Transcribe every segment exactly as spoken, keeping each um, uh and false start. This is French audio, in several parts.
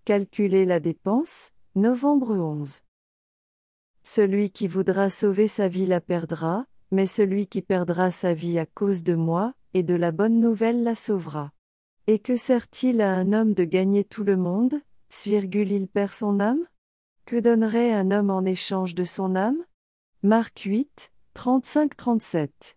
calculer la dépense, novembre onze. Celui qui voudra sauver sa vie la perdra, mais celui qui perdra sa vie à cause de moi, et de la bonne nouvelle la sauvera. Et que sert-il à un homme de gagner tout le monde, si il perd son âme? Que donnerait un homme en échange de son âme? Marc huit, trente-cinq à trente-sept.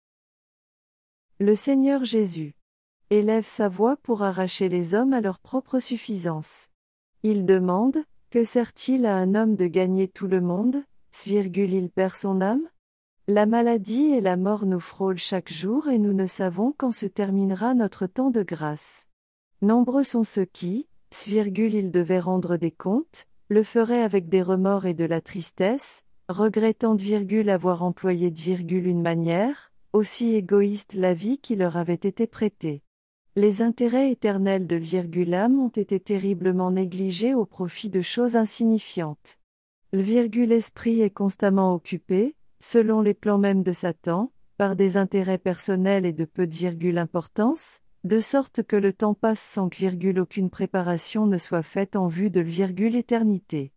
Le Seigneur Jésus élève sa voix pour arracher les hommes à leur propre suffisance. Il demande, que sert-il à un homme de gagner tout le monde, si il perd son âme? La maladie et la mort nous frôlent chaque jour et nous ne savons quand se terminera notre temps de grâce. Nombreux sont ceux qui, si ils devaient rendre des comptes, le feraient avec des remords et de la tristesse, regrettant de avoir employé de une manière, aussi égoïste la vie qui leur avait été prêtée. Les intérêts éternels de l'âme ont été terriblement négligés au profit de choses insignifiantes. L'esprit est constamment occupé, selon les plans mêmes de Satan, par des intérêts personnels et de peu de virgule importance, de sorte que le temps passe sans que virgule aucune préparation ne soit faite en vue de virgule éternité.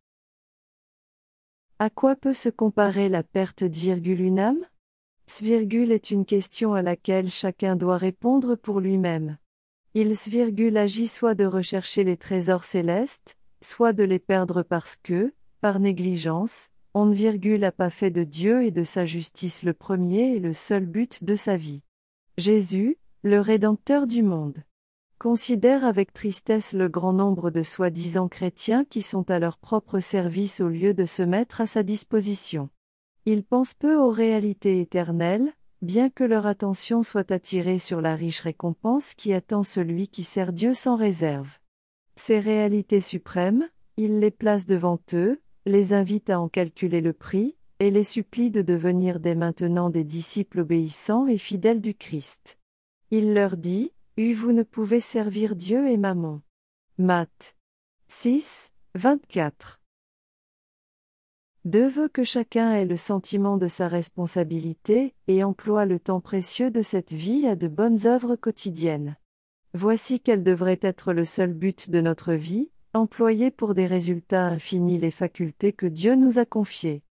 À quoi peut se comparer la perte de virgule une âme? Ce virgule est une question à laquelle chacun doit répondre pour lui-même. Il s virgule agit soit de rechercher les trésors célestes, soit de les perdre parce que, par négligence, on ne virgule a pas fait de Dieu et de sa justice le premier et le seul but de sa vie. Jésus, le Rédempteur du monde, considère avec tristesse le grand nombre de soi-disant chrétiens qui sont à leur propre service au lieu de se mettre à sa disposition. Ils pensent peu aux réalités éternelles, bien que leur attention soit attirée sur la riche récompense qui attend celui qui sert Dieu sans réserve. Ces réalités suprêmes, ils les placent devant eux, les invitent à en calculer le prix, et les supplient de devenir dès maintenant des disciples obéissants et fidèles du Christ. Il leur dit, « U vous ne pouvez servir Dieu et Mammon. » Matthieu six, vingt-quatre. Dieu veut que chacun ait le sentiment de sa responsabilité, et emploie le temps précieux de cette vie à de bonnes œuvres quotidiennes. Voici quel devrait être le seul but de notre vie, employer pour des résultats infinis les facultés que Dieu nous a confiées.